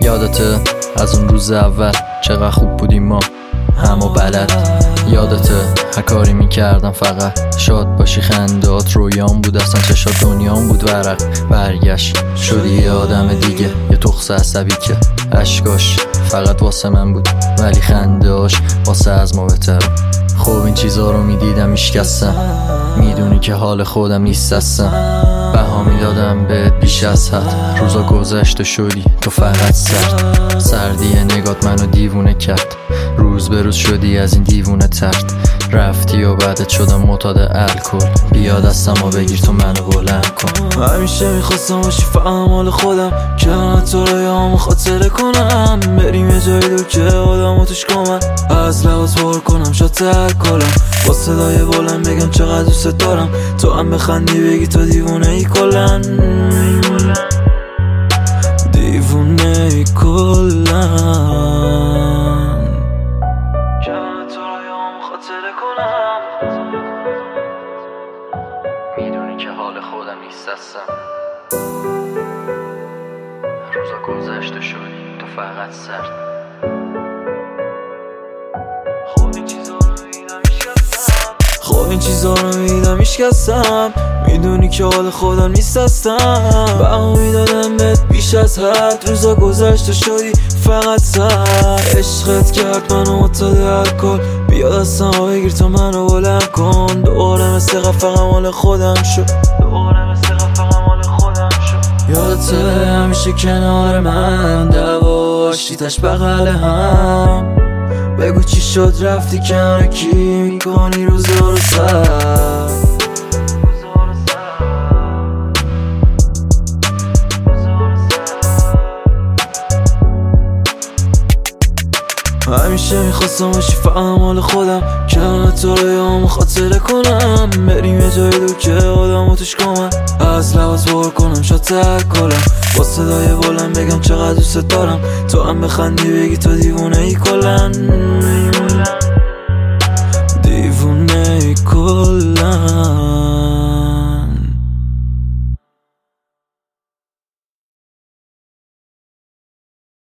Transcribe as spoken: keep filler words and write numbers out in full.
یادته از اون روز اول چقدر خوب بودیم ما همو بلد؟ یادته هر کاری میکردم فقط شاد باشی، خندات رویام بود، اصلا چشات دنیام بود ورق. برگشت شدی یه آدم دیگه، یه تخص عصبی که اشکاش فقط واسه من بود ولی خندهاش واسه از ما بهتر. خب این چیزا رو میدیدم میشکستم، میدونی که حال خودم نیست هستم. بها میدادم بهت بیش از حد، روزا گذشت و شدی تو فقط سرد. سردی نگات منو دیوونه کرد، روز به روز شدی از این دیوونه ترد. رفتی و بعدت شدم معتاد الکل، بیا دستمو بگیر تو منو بلند کن. همیشه میخواستم باشی فقط مال خودم، کنار تو رویامو خاطره کنم. بریم یه جایی دور که آدمو توش کنم، از لباس بار کنم شات الکلم، با صدای بلند بگم چقدر دوست دارم. تو هم بخندی بگی تو دیوونه ای کلن، دیوونه ای کلن. خاطره کنم میدونی که حال خودم نیست هستم. روزا گذشت و شدی تو فقط سرد. خب این چیزا رو میدم میشکستم، خب این چیزا رو میدم میشکستم. میدونی که حال خودم نیست هستم. بها میدادم بهت بیش از حد، روزا گذشت و شدی فقط سر. عشقت کرد منو معتاد الکل، بیا دستمو بگیر تو منو بلند کن. دوباره مثل قفقم مال خودم شد، دوباره مثل قفقم مال خودم شد. یادته همیشه کنار من، دعوا آشتیتش بغل هم. بگو چی شد رفتی کنار کی، میکنی روزا رو سر. همیشه میخواستم باشی فقط مال خودم، کنار تو رویامو خاطره کنم. بریم یه جایی دور که آدمو توش کنم، از لباس بار کنم شات الکلم، با صدای بلند بگم چقدر دوست دارم. تو هم بخندی بگی تو دیوونه ای کلن.